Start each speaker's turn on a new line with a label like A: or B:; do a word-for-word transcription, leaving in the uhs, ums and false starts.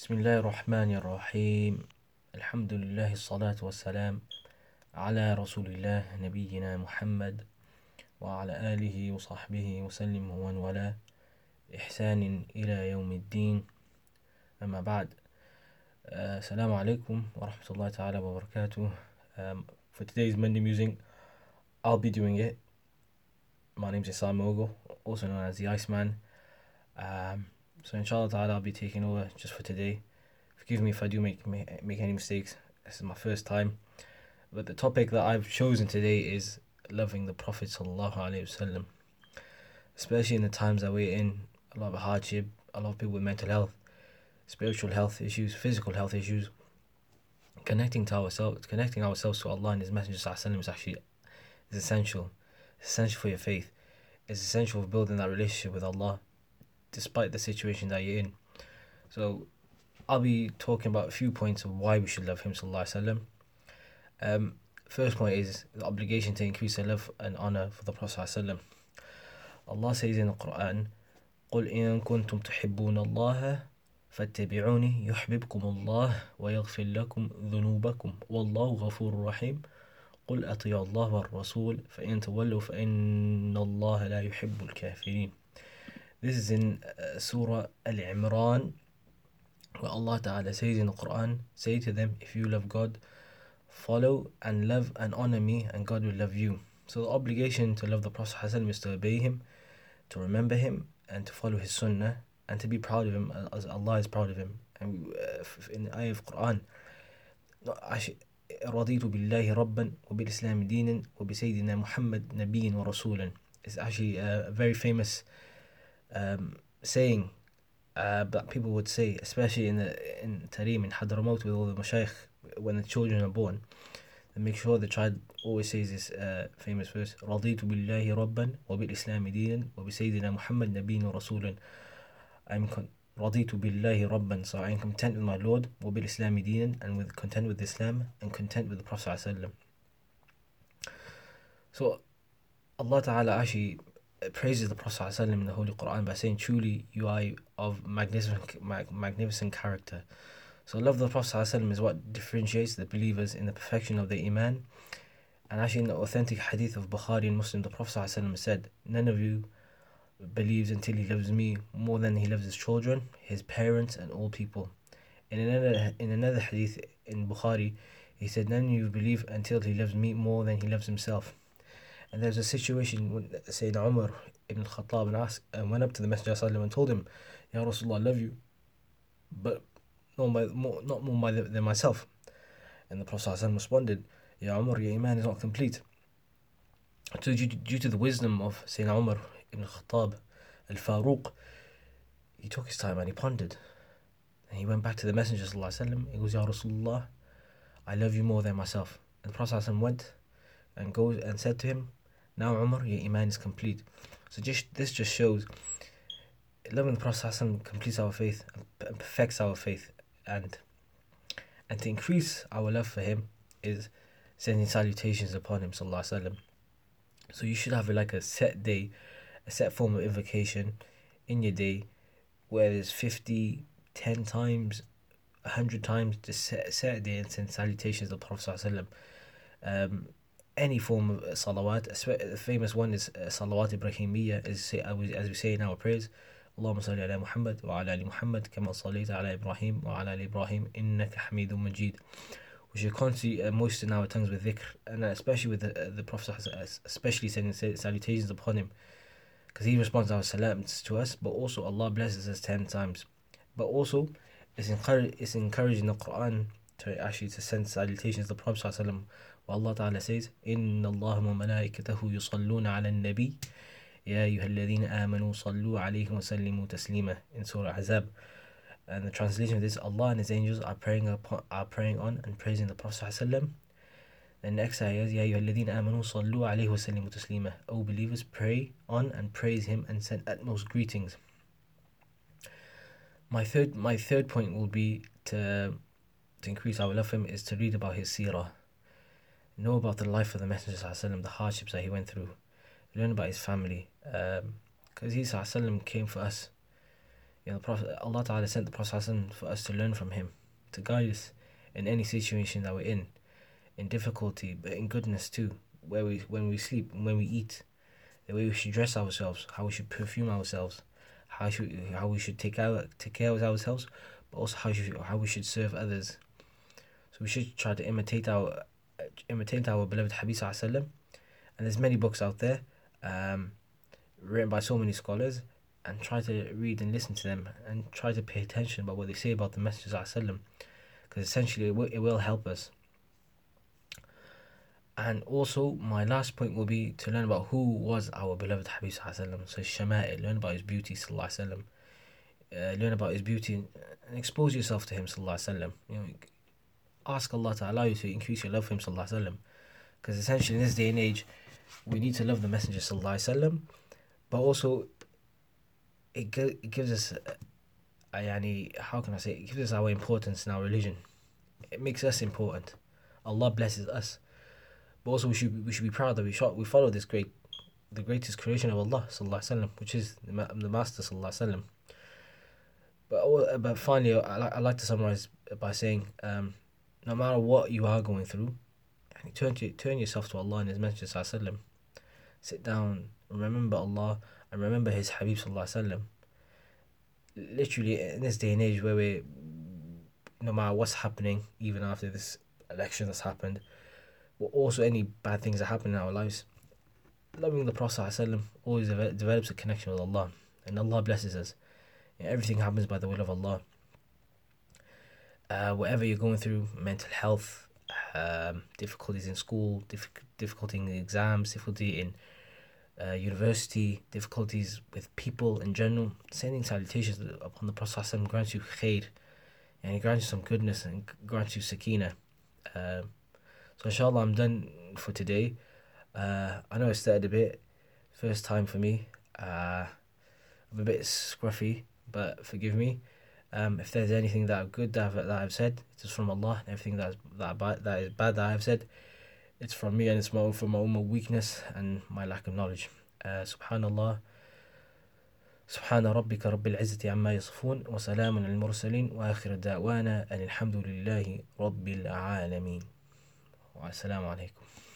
A: بسم الله الرحمن الرحيم. الحمد لله الصلاة والسلام على رسول الله نبينا محمد وعلى آله وصحبه وسلم ومن والاه إحسان إلى يوم الدين. أما بعد, uh, Assalamu alaikum wa rahmatullahi ta'ala wa barakatuh. Um, for today's Monday musing, I'll be doing it. My name's Isam Mogo, also known as the Iceman. Um, so inshallah ta'ala, I'll be taking over just for today. Forgive me if I do make make any mistakes. This is my first time. But the topic that I've chosen today is loving the Prophet sallallahu alaihi wasallam. Especially in the times that we're in, a lot of hardship, a lot of people with mental health, spiritual health issues, physical health issues. Connecting to ourselves, connecting ourselves to Allah and His Messenger sallallahu alaihi wasallam is actually is essential. It's essential for your faith. It's essential for building that relationship with Allah, despite the situation that you're in. So I'll be talking about a few points of why we should love him sallallahu alaihi wasallam. Um, first point is the obligation to increase the love and honor for the Prophet sallallahu alaihi wasallam. Allah says in the Quran, قُلْ إِن كُنْتُمْ تُحِبُّونَ اللَّهَ فَاتَّبِعُونِي يُحْبِبْكُمُ اللَّهُ وَيَغْفِرْ لَكُمْ ذُنُوبَكُمْ وَاللَّهُ غَفُورٌ رَحِيمٌ قُلْ أَطِيعُوا اللَّهَ وَالرَّسُولَ فَإِن تَوَلَّوْا فَإِنَّ اللَّهَ لَا يُحِبُّ الْكَافِرِينَ. This is in uh, Surah Al-Imran, where Allah Ta'ala says in the Quran, say to them, if you love God, follow and love and honor me, and God will love you. So the obligation to love the Prophet ﷺ is to obey him, to remember him, and to follow his sunnah, and to be proud of him as Allah is proud of him. And uh, in the ayah of Quran, رضيت بالله ربا وبالإسلام دينا وبسيدنا محمد نبيا ورسولا. It's actually a very famous um, saying uh, that people would say, especially in the in Tarim, in Hadramaut, with all the mashayikh, when the children are born. And make sure the child always says this uh, famous verse, رضيت بالله ربا وبالإسلام دينا وبسيدنا محمد نبيا ورسولا. I'm con- رضيت بالله ربا, so I'm content with my Lord, وبالإسلام دينا, and with content with Islam, and content with the Prophet ﷺ. So Allah Ta'ala actually praises the Prophet ﷺ in the Holy Quran by saying, truly you are of magnificent, mag- magnificent character. So love of the Prophet ﷺ is what differentiates the believers in the perfection of their iman. And actually in the authentic hadith of Bukhari and Muslim, the Prophet ﷺ said, none of you believes until he loves me more than he loves his children, his parents, and all people. In another in another hadith in Bukhari, he said, none of you believe until he loves me more than he loves himself. And there's a situation when Sayyidina Umar ibn Khattab and asked, and went up to the Messenger ﷺ and told him, Ya Rasulullah, I love you, but no, my, more, not more my, than myself. And the Prophet ﷺ responded, Ya Umar, your iman is not complete. So due, due to the wisdom of Sayyidina Umar ibn Khattab al-Faruq, he took his time and he pondered. And he went back to the Messenger ﷺ. He goes, Ya Rasulullah, I love you more than myself. And the Prophet ﷺ went and goes and said to him, now Umar, your iman is complete. So just this just shows loving the Prophet ﷺ completes our faith and perfects our faith, and and to increase our love for him is sending salutations upon him sallallahu alaihi wasallam. So you should have like a set day, a set form of invocation in your day, where there's fifty, ten times, a hundred times to set, set a day and send salutations to the Prophet sallallahu alaihi wasallam. Um, any form of salawat. The famous one is uh, salawat Ibrahimiyya, as, as we say in our prayers. اللهم صل على محمد وعلى آل محمد كما صليت على إبراهيم وعلى آل إبراهيم إنك حميد مجيد. We should constantly uh, moisten our tongues with dhikr, and especially with the, uh, the Prophet, especially sending salutations upon him, because he responds our salams to us, but also Allah blesses us ten times. But also, it's, encourage, it's encouraged in the Quran to actually to send salutations to the Prophet ﷺ, where Allah Ta'ala says, إِنَّ اللَّهَ وَمَلَائِكَتَهُ يُصَلُّونَ عَلَى النَّبِيِّ يَا أَيُّهَا الَّذِينَ آمَنُوا صَلُّوا عَلَيْهِ وَسَلِّمُوا تَسْلِيمًا, in Surah Ahzab. And the translation of this, Allah and His angels are praying upon, are praying on and praising the Prophet ﷺ. The next ayah is, يَا أَيُّهَا الَّذِينَ آمَنُوا صَلُّوا عَلَيْهِ وَسَلِّمُوا تَسْلِيمًا. O believers, pray on and praise Him and send utmost greetings. My third, my third point will be to to increase our love for him is to read about his seerah, know about the life of the Messenger ﷺ, the hardships that he went through, learn about his family, because um, he ﷺ came for us. You know, the Prophet, Allah Ta'ala sent the Prophet for us to learn from him, to guide us in any situation that we're in, in difficulty, but in goodness too. Where we, when we sleep, when we eat, the way we should dress ourselves, how we should perfume ourselves, how should how we should take out take care of ourselves, but also how should, how we should serve others. So we should try to imitate our imitate our beloved Habib Sallallahu Alaihi Wasallam. And there's many books out there, um, written by so many scholars, and try to read and listen to them and try to pay attention about what they say about the Messenger Sallallahu Alaihi Wasallam, because essentially it will, it will help us. And also, my last point will be to learn about who was our beloved Habib Sallallahu Alaihi Wasallam. So Shama'il, learn about his beauty Sallallahu Alaihi Wasallam. Uh, learn about his beauty and expose yourself to him Sallallahu Alaihi Wasallam. You know, ask Allah to allow you to increase your love for him Sallallahu Alaihi Wasallam. Because essentially in this day and age, we need to love the Messenger Sallallahu Alaihi Wasallam, but also it, gi- it gives us, uh, yani, how can I say, it gives us our importance in our religion. It makes us important. Allah blesses us. But also we should we should be proud that we shot, we follow this great, the greatest creation of Allah Sallallahu Alaihi Wasallam, which is the, ma- the Master Sallallahu Alaihi Wasallam. But uh, but finally, I I like to summarize by saying, um, no matter what you are going through, turn to turn yourself to Allah and His Messenger Sallallahu Alaihi Wasallam. Sit down, remember Allah, and remember His Habib Sallallahu Alaihi Wasallam. Literally, in this day and age where we, no matter what's happening, even after this election that's happened, or also any bad things that happen in our lives, loving the Prophet Sallallahu Alaihi Wasallam always deve- develops a connection with Allah, and Allah blesses us. And everything happens by the will of Allah. Uh, whatever you're going through, mental health, um, difficulties in school, diff- difficulty in exams, difficulty in uh, university, difficulties with people in general, sending salutations upon the Prophet Sallallahu Alaihi Wasallam grants you khair, and he grants you some goodness and grants you sakina. Um, so inshallah, I'm done for today. Uh, I know I started a bit, first time for me. Uh, I'm a bit scruffy, but forgive me. Um, if there's anything that I've good that I've, that I've said, it is from Allah. And everything that is that bad, that is bad that I've said, it's from me, and it's my own, from my own weakness and my lack of knowledge. Uh, Subhanallah. سبحان ربك رب العزة عما يصفون وسلام على المرسلين وآخر دعوانا أن الحمد لله رب العالمين. والسلام عليكم.